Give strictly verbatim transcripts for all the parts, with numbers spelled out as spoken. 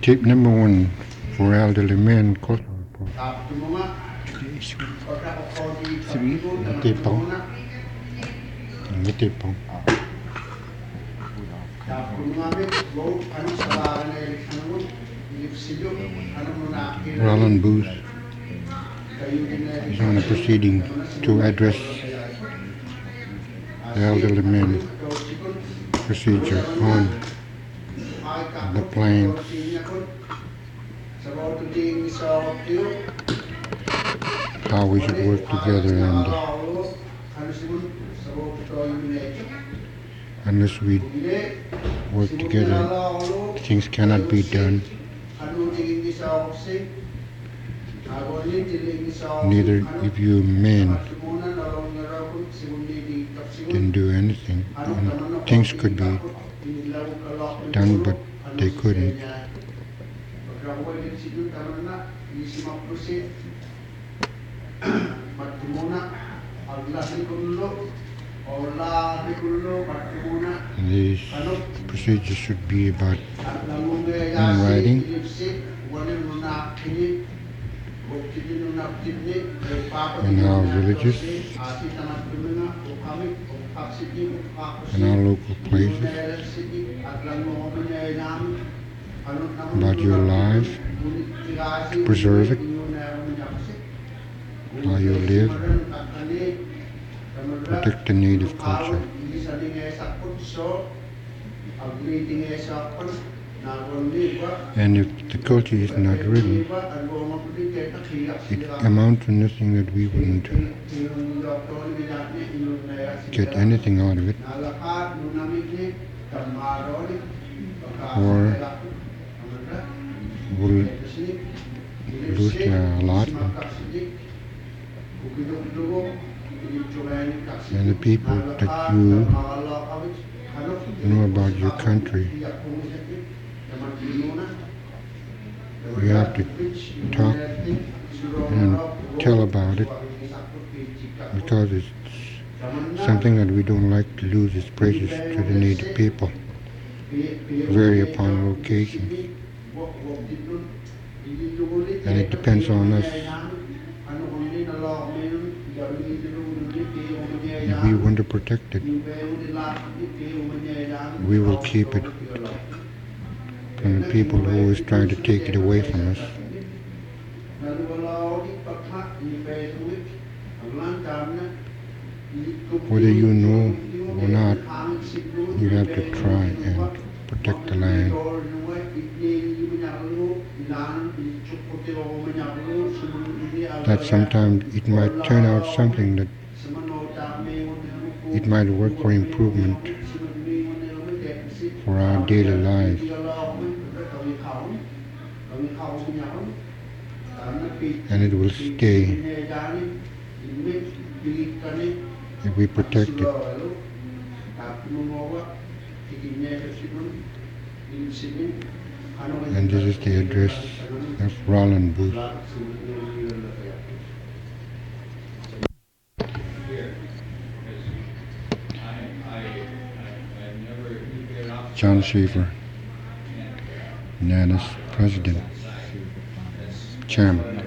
Tip number one for elderly men. Mettez pas. Mettez pas. Roland Booth is on a proceeding to address the elderly men procedure on the plans. How we should work together, and unless we work together, things cannot be done. Neither if you men can do anything. And things could be done, but they couldn't. These procedures should be about in writing in our villages, in our local places, about your life, to preserve it, how you live, protect the native culture. And if the culture is not written, it amounts to nothing, that we wouldn't get anything out of it, or will lose their allotment. And the people that you know about your country, we have to talk and tell about it, because it's something that we don't like to lose its precious to the native people. Vary upon location, and it depends on us. If we want to protect it, we will keep it from the people who always try to take it away from us. Whether you know or not, you have to try and protect the land. That sometimes it might turn out something that it might work for improvement for our daily life. And it will stay if we protect it. And this is the address of Roland Booth. John Schaefer, Nana's president, chairman.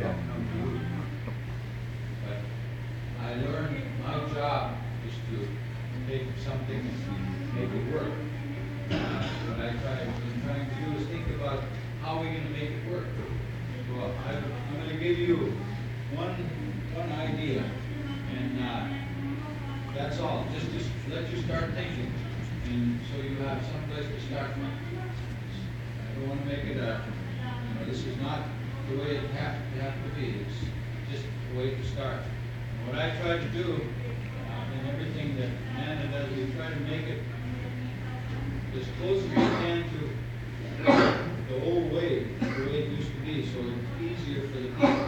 I learned my job is to take something and make it work. What I try, I'm trying to do is think about how we're going to make it work. Well, I, I'm going to give you one one idea, and uh, that's all. Just just let you start thinking, and so you have some place to start from. I don't want to make it a, you know, this is not the way it have, it have to be. It's just a way to start. And what I try to do, uh, in everything that Nana does, we try to make it as close as we can to the old way, the way it used to be, so it's easier for the people.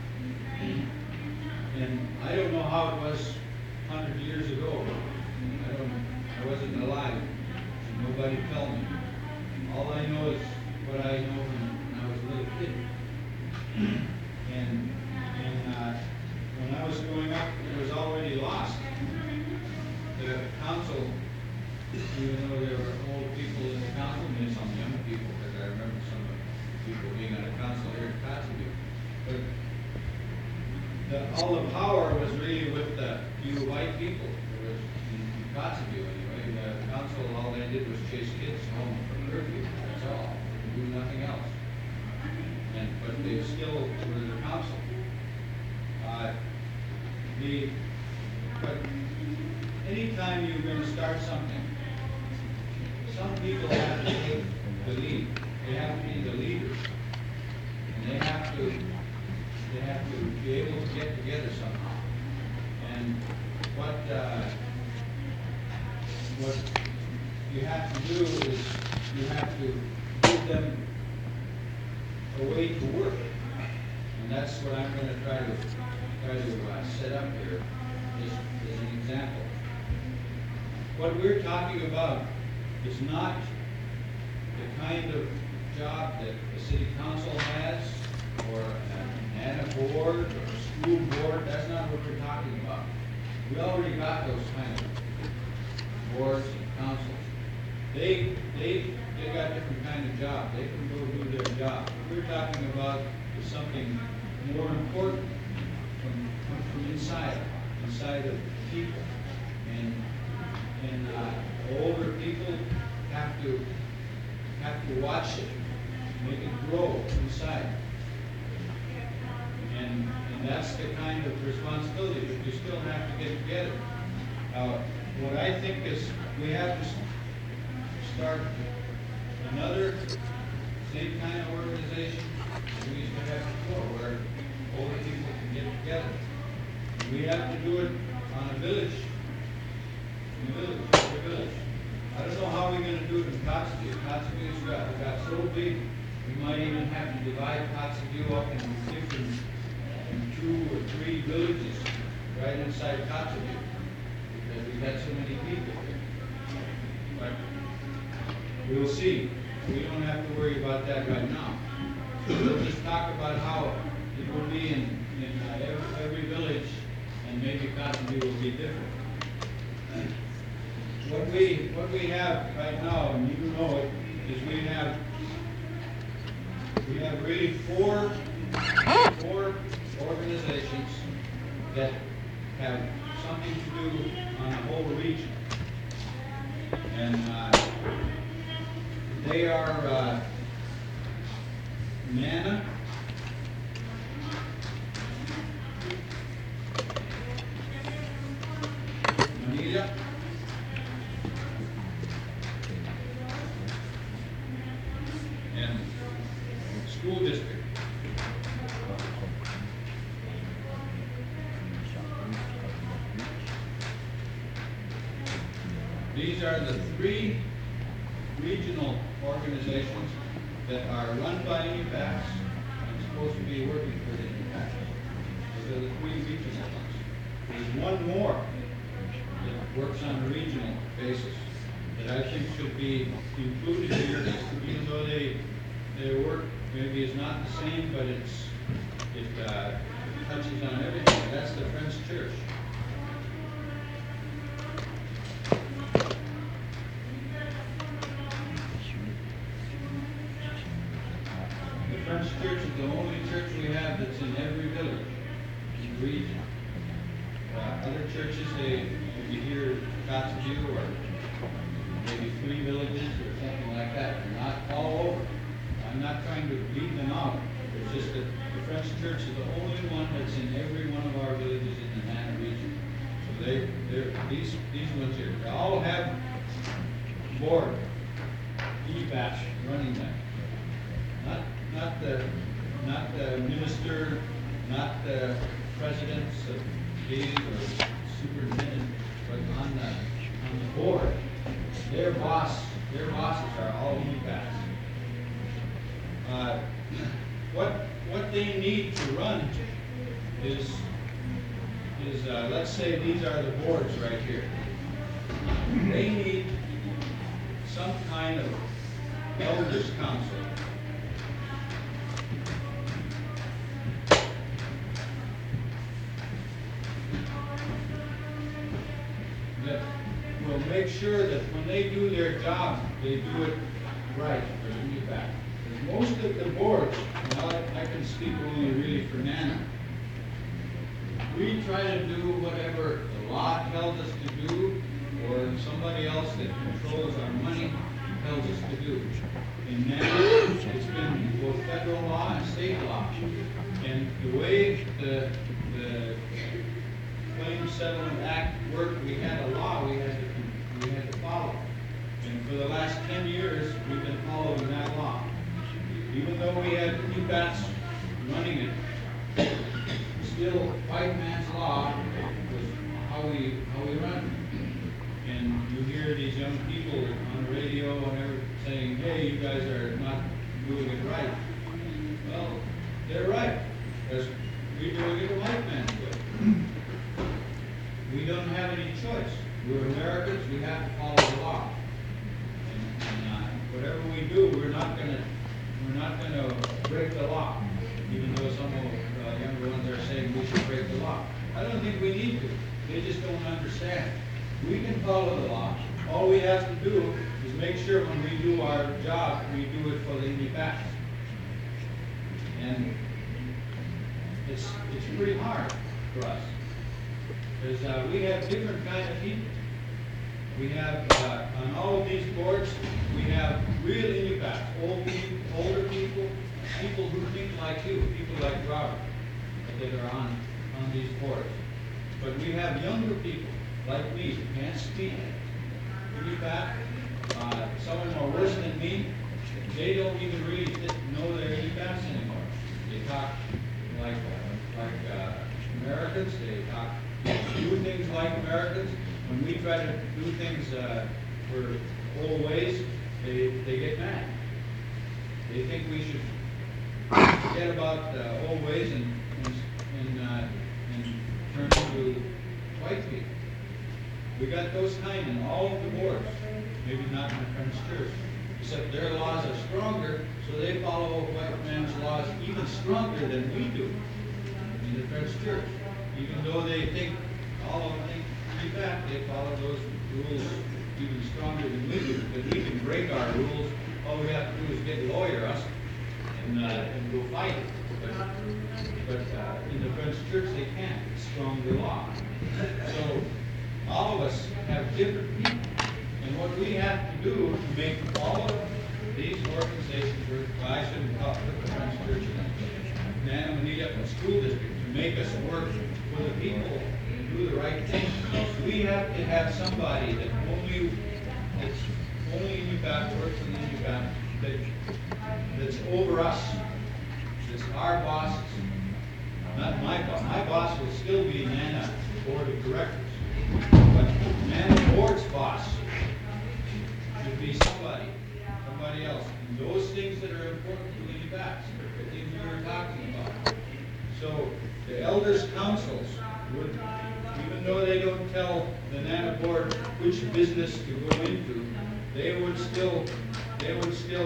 And I don't know how it was a hundred years ago. I don't. I wasn't alive. Nobody told me. All I know is what I know when I was a little kid. And and uh, when I was growing up, it was already lost. The council, even though there were old people in the council, and some young people, because I remember some of people being on a council here in Kotzebue. But the, all the power was really with the few white people. It was in, in Kotzebue anyway. The council, all they did was chase kids home from curfew. That's all. They do nothing else. And but they still were the council. Uh, the but anytime you're going to start something, some people have to take the lead. They have to be the leaders, and they have to they have to be able to get together somehow. And what uh, what you have to do is you have to give them a way to work, and that's what I'm going to try to try to uh, set up here as, as an example. What we're talking about is not the kind of job that the city council has, or an N A N A board, or a school board. That's not what we're talking about. We already got those kind of boards and councils. They, they, they got different kind of job. They can go do their job. What we're talking about is something more important from, from inside, inside of people. And, and uh, older people have to, have to watch it, make it grow inside. And, and that's the kind of responsibility that you still have to get together. Uh, what I think is we have to start another same kind of organization that we used to have before, where older people can get together. And we have to do it on a village, in a village, every village. I don't know how we're going to do it in Kotzebue. Kotzebue's got, got so big, we might even have to divide Kotzebue up into different, in two or three villages right inside Kotzebue, because we've got so many people here. But we'll see. We don't have to worry about that right now. So we'll just talk about how it will be in, in uh, every, every village, and maybe Kotzebue will be different. What we what we have right now, and you know it, is we have we have really four four organizations that have something to do on the whole region, and uh, they are uh, N A N A, Manila, and school district. These are the three regional organizations that are run by E P A S and supposed to be working for the E P A S. Those are the three regional ones. There's one more that works on a regional basis that I think should be included here, even though they their work maybe is not the same, but it's it uh, touches on everything. That's the French Church. The French Church is the only church we have that's in every village in the region. Uh, other churches, they maybe here Kotzebue or maybe three villages or something like that. They're not all over. I'm not trying to leave them out. It's just that the French Church is the only one that's in every one of our villages in the N A N A region. So they, they're these these ones here. They all have board, E P A S running them. Not not the not the minister, not the presidents of these or superintendent, but on the on the board. Their boss, their bosses are all E P A S. Uh, what what they need to run is is uh, let's say these are the boards right here. They need some kind of elders council. That will make sure that when they do their job, they do it right for the E P A S. There's most of the boards, and I, I can speak only really for Nana, we try to do whatever the law tells us to do, or somebody else that controls our money tells us to do. In Nana, it's been both federal law and state law. And the way the, the Claims Settlement Act worked, we had a law we had to, we had to follow. And for the last ten years, we've been following that law. Even though we had P BATS running it, still white man's law was how we how we run. And you hear these young people on the radio and everything saying, hey, you guys are not doing it right. Well, they're right, because we're doing it the white man's way. We don't have any choice. We're Americans, we have to follow the law. And, and uh, whatever we do, we're not gonna we're not gonna break the law. Even though some of the uh, younger ones are saying we should break the law. I don't think we need to. They just don't understand. We can follow the law. All we have to do is make sure when we do our job, we do it for the Indian Bats. And it's it's pretty hard for us. Because uh, we have different kind of people. We have, uh, on all of these boards, we have real Indian Bats, old people, older people, people who think like you, people like Robert, that are on, on these boards. But we have younger people, like me, who can't speak Indian Bat. Uh, some of them are worse than me. They don't even really know they're Indian Bats anymore. They talk like, uh, like uh, Americans, they talk, do things like Americans. When we try to do things uh, for old ways, they, they get mad. They think we should forget about uh, old ways and, and, and, uh, and turn to white people. We got those kind in all of the boards, maybe not in the French Church, except their laws are stronger, so they follow white man's laws even stronger than we do in the French Church. Even though they think, all of them think, in fact, they follow those rules even stronger than we do, because we can break our rules. All we have to do is get lawyer us and, uh, and go fight it. But, but uh, in the French Church, they can't. It's stronger law. So all of us have different people. And what we have to do to make all of these organizations work, well, I shouldn't call it the French Church, Nana Manita School District, to make us work for the people and do the right thing. We have to have somebody that only, that's only in UBAP, works in the UBAP, that, that's over us, that's our bosses. Not my boss. My boss will still be Nana Board of Directors. But Nana Board's boss should be somebody, somebody else. And those things that are important to the UBAPs, the things we were talking about. So the elders' councils would, even though they don't tell the Nana Board which business to go into, they would still, they would still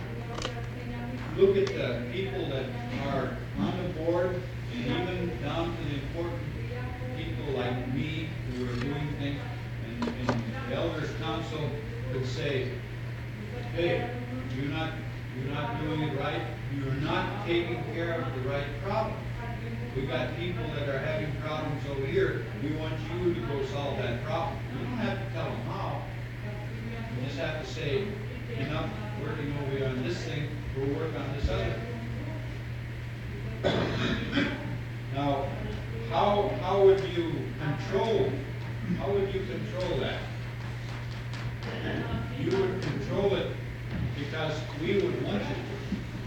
look at the people that are on the board, and even down to the important people like me who are doing things, and, and the elders' council would say, hey, you're not, you're not doing it right, you're not taking care of the right problem. We got people that are having problems over here. We want you to go solve that problem. You don't have to tell them how. You just have to say, enough working over here on this thing, we'll work on this other thing. Now, how how would you control? How would you control that? You would control it because we would want you to.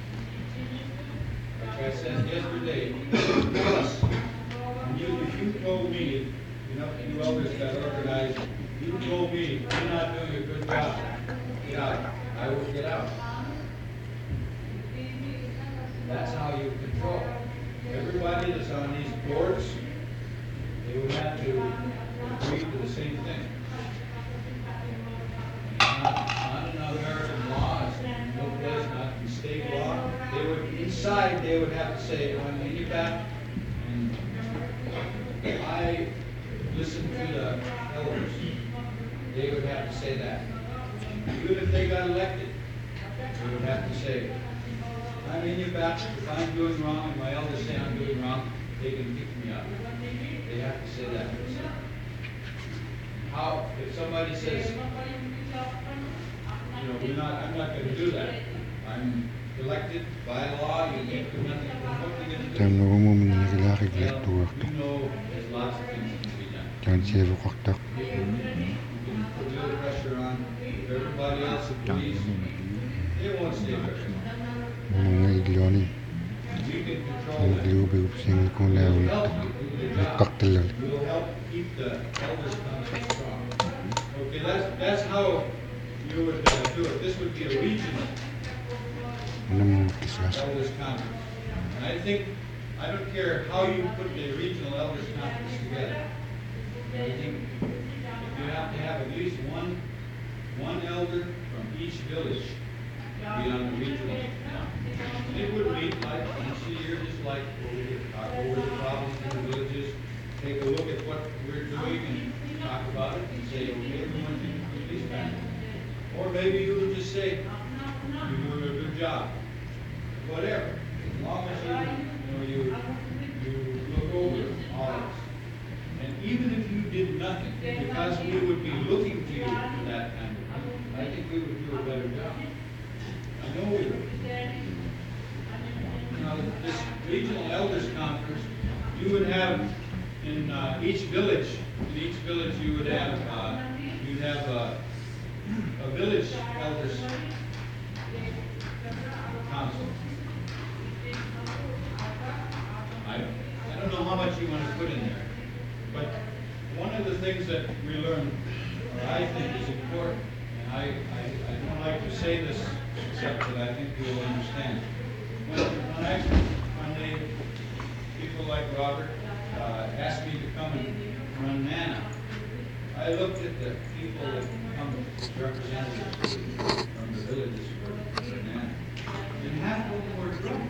Like I said yesterday, us, and you, if you told me, you know, you elders got organized, you told me you're not doing a good job, get out, I would get out. That's how you control. Everybody that's on these boards, they would have to agree to the same thing. Not, not in American law, no place, not in state law. They would, inside, they would have to say, I'm in your back, and I listen to the elders. They would have to say that. Even if they got elected, they would have to say, I'm in your back. If I'm doing wrong and my elders say I'm doing wrong, they can pick me up. They have to say that themselves. How, if somebody says, you know, we're not, I'm not going to do that. I'm elected by law, you can't do nothing. What are you going to Там do? много момент на галахи Well, глед туахто. you know, there's lots of things that can be done. Тян сево кактак. You can, you can put a little pressure on everybody else agrees. It won't stay very long. Mga igloni. You can control Ang that. iglube upsing kung It lawal. will help you do the job. Kaktalal. It will help keep the elders conference strong. Okay, that's, that's how you would uh, do it. This would be a regional Ano mga kislas. elders conference. And I think, I don't care how you put the regional elders conference together. I think you have to have at least one, one elder from each village be on the regional conference. And it would meet like once a year, just like we would talk over the problems in the villages, take a look at what we're doing and talk about it and say, okay, everyone can at least kind of. Or maybe you would just say, you're doing a good job. Whatever. As long as you, you know, you, you look over all of this. And even if you did nothing, because we would be looking to you for that kind of thing, I think we would do a better job. I know we would. Now, this regional elders conference, you would have in uh, each village, in each village you would have, uh, you'd have a, a village elders council. I, I don't know how much you want to put in there, but one of the things that we learn, or I think is important, and I, I, I don't like to say this except that I think you'll understand. When, when I, when they, people like Robert uh, asked me to come and run NANA, I looked at the people that come as representatives from the villages for, for NANA, and half of them were drunks.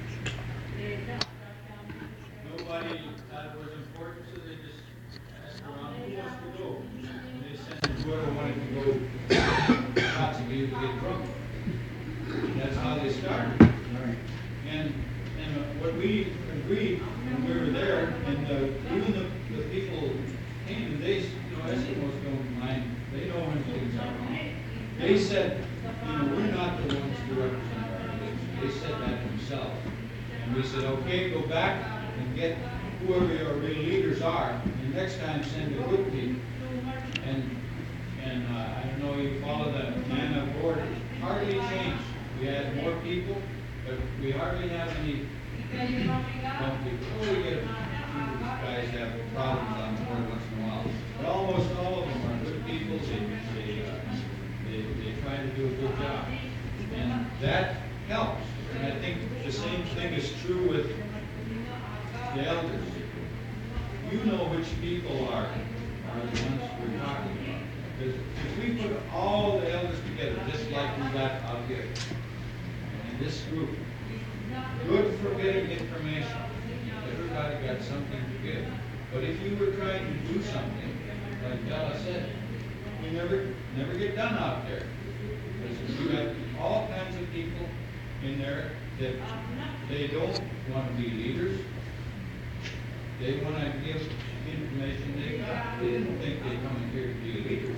Nobody thought it was important, so they just asked around who wants to go. And they sent whoever wanted to go, lots of you to get drunk. And that's how they started. And and uh, what we agreed when we were there, and uh, even the, the people came, and they, you know, Eskimos don't mind, they know when things are wrong. They said, you know, we're not the ones to represent our village. They said that themselves. And we said, okay, go back and get whoever your real leaders are, and next time send the good people. And and uh, I don't know, you follow the NANA board, hardly changed. We had more people, but we hardly have any young people. Oh, we get a few guys have problems on the board once in a while. But almost all of them are good people. They, they, uh, they, they try to do a good job. And that helps. And I think the same thing is true with the elders. You know which people are, are the ones we're talking about. Because if we put all the elders together, just like we got out here, in this group, good for getting information. Everybody got something to give. But if you were trying to do something, like Della said, we never never get done out there. Because you have all kinds of people in there that they don't want to be leaders. They want to give information they got. They didn't think they come in here to be leaders.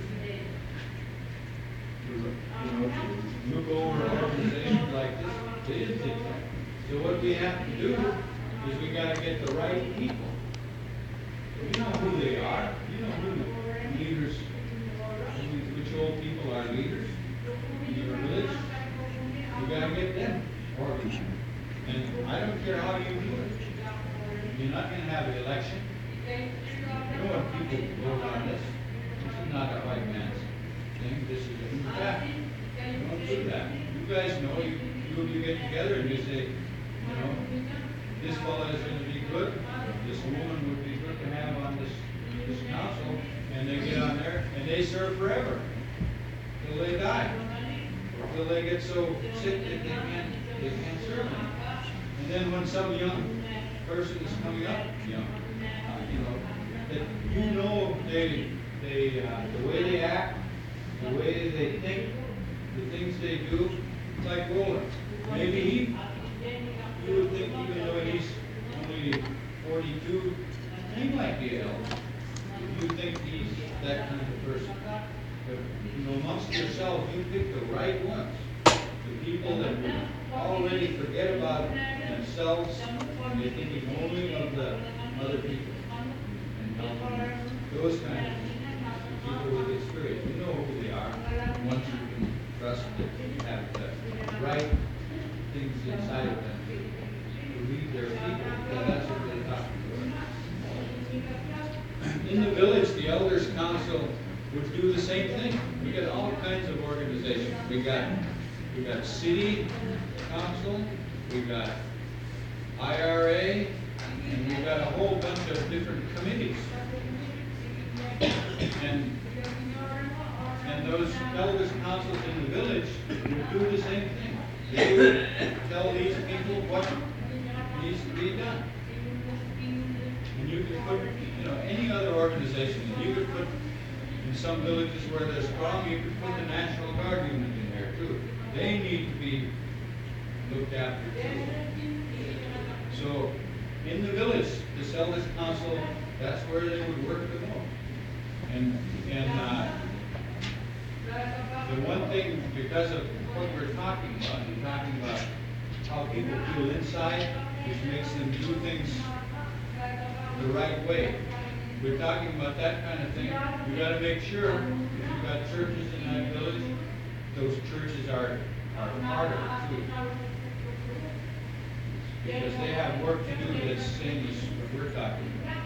You know, to look over organizations like this, they didn't think that. So what we have to do is we got to get the right people. You know who they are. You know who the leaders, which old people are leaders in your village. You got to get them organized. And I don't care how you do it. You're not going to have an election. You know what people vote on this. This is not a white man's thing. This is a fact. Don't do that. You guys know, you, you, you get together and you say, you know, this fellow is going to be good. This woman would be good to have on this, this council. And they get on there and they serve forever. Till they die. Or till they get so sick that they can't, they can't serve anymore. And then when some young person is coming up, young, uh, you know, that you know they, they, uh, the way they act, the way they think, the things they do, like Roland. Maybe he, You would think even though he's only forty-two, he might be an elder. You think he's that kind of person. But, you know, amongst yourselves, you pick the right ones. The people that would already forget about themselves, and they think only of the other people. And help those kind of people with experience. You know who they are. Once you can trust that they have the right things inside of them to lead their people, because that's what they're talking about. In the village, the elders council would do the same thing. We got all kinds of organizations. We got we got city council, we got I R A, and we got a whole bunch of different committees. And and those elders councils in the village would do the same thing. They would tell these people what needs to be done. And you could put, you know, any other organization, and you could put, in some villages where they're strong, you could put the National Guard unit in there too. They need to be looked after too. So, in the village, this elders council, that's where they would work the most. And, and uh, the one thing, because of what we're talking about, we're talking about how people feel inside, which makes them do things the right way. We're talking about that kind of thing. We got to make sure if you've got churches in that village, those churches are, are part of it too. Because they have work to do that's the same as what we're talking about.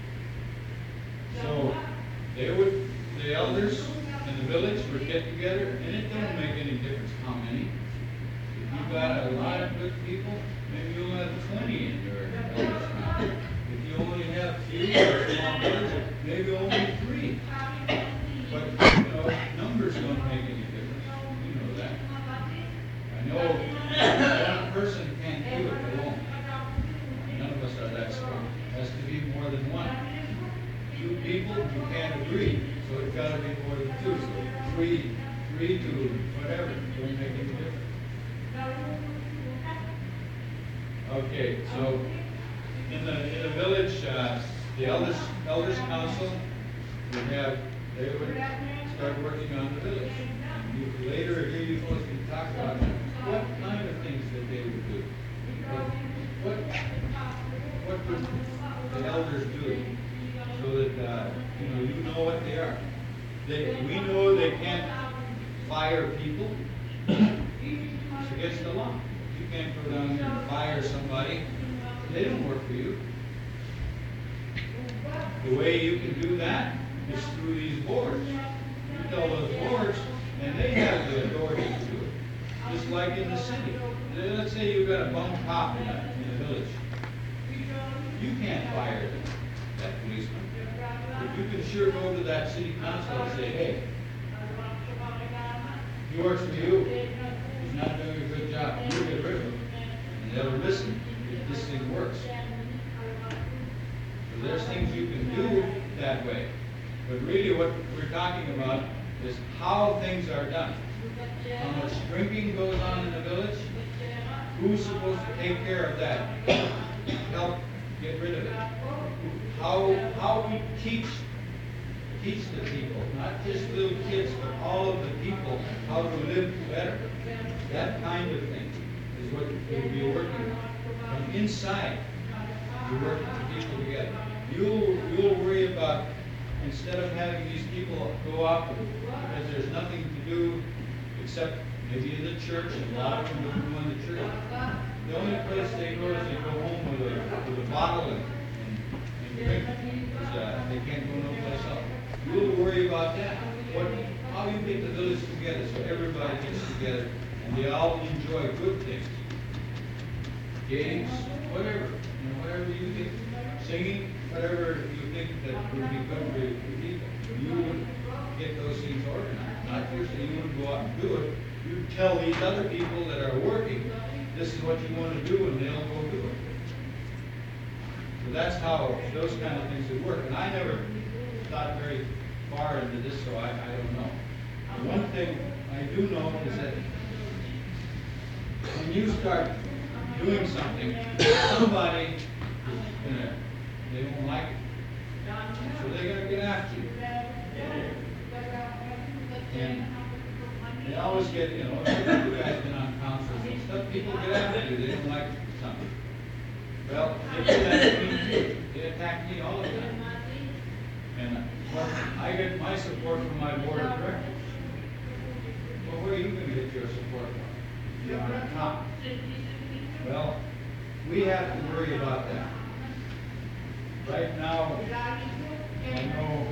So they would, the elders in the village would get together, and it don't make any difference how many. If you've got a lot of good people, maybe you'll have twenty in your elders council. If you only have few or small groups, maybe only three. But, you know, numbers don't make any difference. You know that. I know one person can't do it alone. None of us are that strong. It has to be more than one. Two people, you can't agree. So it's got to be more than two. So three, three to whatever, don't make any difference. Okay, so in the in the village, uh, the elders elders council would have they would start working on the village. And you, later here you folks can talk about what kind of things that they would do. What what, what would the elders do so that uh, you know you know what they are. They we know they can't fire people. It's against the law. You can't go down there and fire somebody. They don't work for you. The way you can do that is through these boards. You tell those boards, and they have the authority to do it. Just like in the city. Let's say you've got a bum cop in a, in a village. You can't fire that policeman. But you can sure go to that city council and say, hey, he works for you. He's not doing a good job. You get rid of him. And they'll listen if this thing works. So there's things you can do that way. But really what we're talking about is how things are done. How much drinking goes on in the village? Who's supposed to take care of that? Help get rid of it. How how we teach teach the people, not just little kids, but all of the people, how to live better. That kind of thing is what we'll be working on. From inside, you work with the people together. You'll you'll worry about, instead of having these people go off because there's nothing to do except maybe in the church, and a lot of them don't go in the church. The only place they go is they go home with a with a bottle and, and, and drink, because uh, they can't go no place else. You'll worry about that. What, how you get the village together so everybody gets together and they all enjoy good things. Games, whatever, you know, whatever you get, singing, whatever you think that would be good for the people. You would get those things organized. Not just that you wouldn't go out and do it. You tell these other people that are working, this is what you want to do, and they'll go do it. So that's how those kind of things would work. And I never thought very far into this, so I, I don't know. The one thing I do know is that when you start doing something, somebody is gonna, they won't like it. So they're gonna get after you. And they always get, you know, you guys been on councils and stuff, people get after you, they don't like something. Well, they do that to me too. They attack me all the time. And uh, well, I get my support from my board of directors. Well, where are you gonna get your support from? You're on the top. Well, we have to worry about that. Right now, I know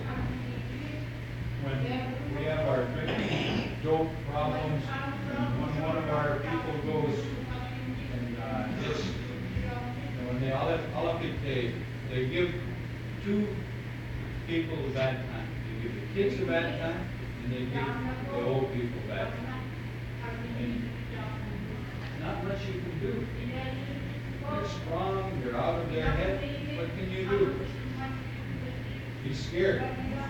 when we have our big dope problems, and when one of our people goes and uh, gets, you know, when they all have, all of it, they, they give two people a bad time. They give the kids a bad time, and they give the old people a bad time. And not much you can do. They're strong, they're out of their head. What can you do? Be scared.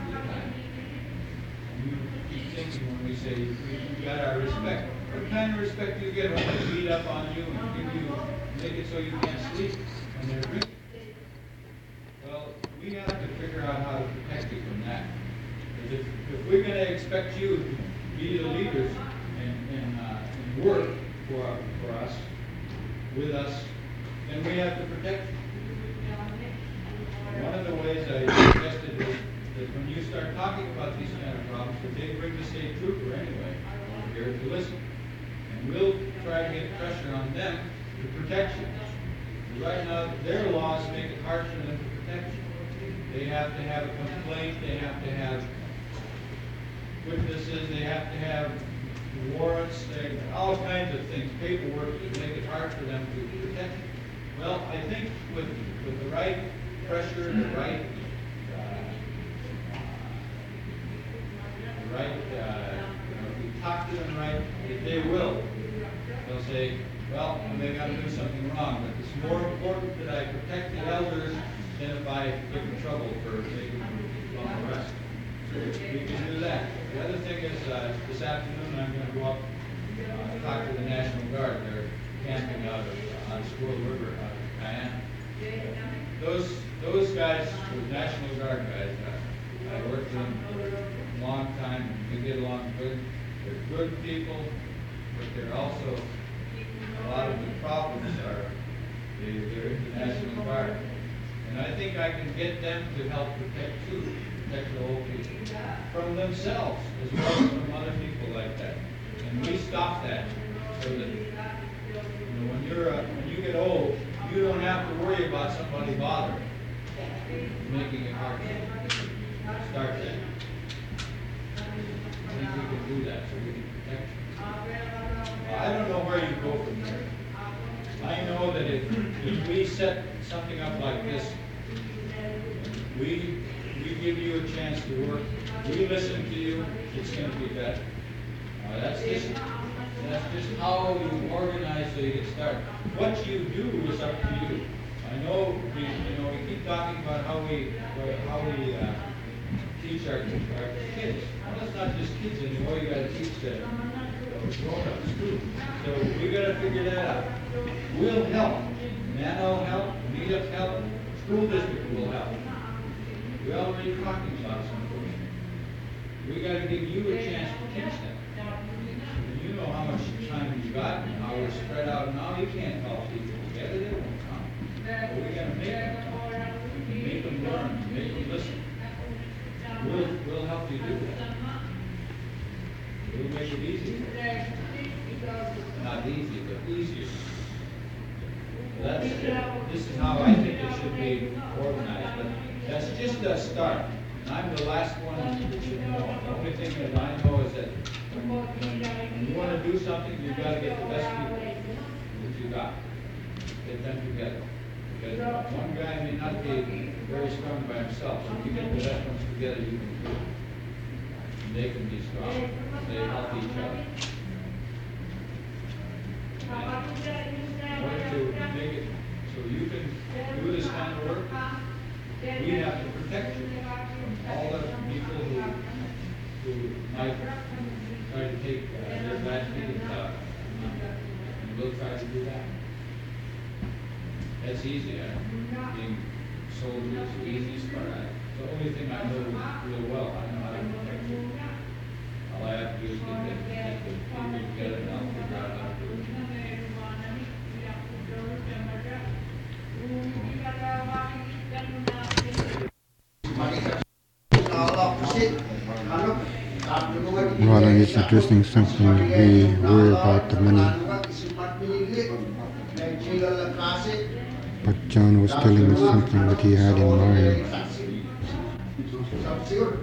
You keep thinking when we say you got our respect. What kind of respect do you get when they beat up on you and give you, make it so you can't sleep when they're drinking? Well, we have to figure out how to protect you from that. Because if, if we're going to expect you to be the leaders and, and, uh, and work for, for us, with us, then we have to protect you. One of the ways I suggested is that when you start talking about these kind of problems, that they bring the state trooper anyway over here to listen. And we'll try to get pressure on them to protect you. Right now, their laws make it hard for them to protect you. They have to have a complaint, they have to have witnesses, they have to have warrants, they, all kinds of things, paperwork that make it hard for them to protect you. Well, I think with, with the right pressure, the right, uh, the right, uh, you know, if we talk to them right, if they will, they'll say, well, maybe I'm doing something wrong, but it's more important that I protect the elders than if I get in trouble for making long arrest. So we can do that. The other thing is, uh, this afternoon I'm going to go up, uh, talk to the National Guard. They're camping out of, uh, on Squirrel River, out of Guyana. Those, those guys, those National Guard guys, uh, I worked with them for a long time, and we get along good. They're good people, but they're also, a lot of the problems are, they, they're in the National Guard. And I think I can get them to help protect too, protect the old people from themselves as well as from other people like that. And we stop that so that, you know, when you're uh, when you get old, you don't have to worry about somebody bothering, making it hard to start that. I think we can do that so we can protect you. I don't know where you go from there. I know that if, if we set something up like this, we we give you a chance to work, we listen to you, it's going to be better. Uh, that's just that's just how you organize so you get started. What you do is up to you. I know we you know we keep talking about how we how we uh, teach our, our kids. Well, it's not just kids anymore. You got to teach the grown-ups too. So we got to figure that out. We'll help. Nano will help. Meetup help. School district will help. We're already talking about something. We got to give you a chance to teach them. And you know how much time you got and how we're spread out now. You can't call people together. They won't come. But we got to make them come. Make them learn. Make them listen. We'll, we'll help you do that. We'll make it easy. Not easy, but easier. That's, this is how I think it should be organized. But that's just a start. And I'm the last one that should know. The only thing that I know is that when, when you want to do something, you've got to get the best people that you got. Get them together. Because one guy may not be very strong by himself. So if you get the best ones together, you can do it. And they can be strong. They help each other. And in order to make it so you can do this kind of work, we have to protect you from all the people who, who might try to take uh, their bad feelings out. And we'll try to do that. That's easy. I, being soldier is the easiest part. I, the only thing I know real well, I know how to protect it. All I have to do is get the, get the people together and I'll figure out how to do it. Well, and it's interesting something we worry about the money. But John was telling us something that he had in mind.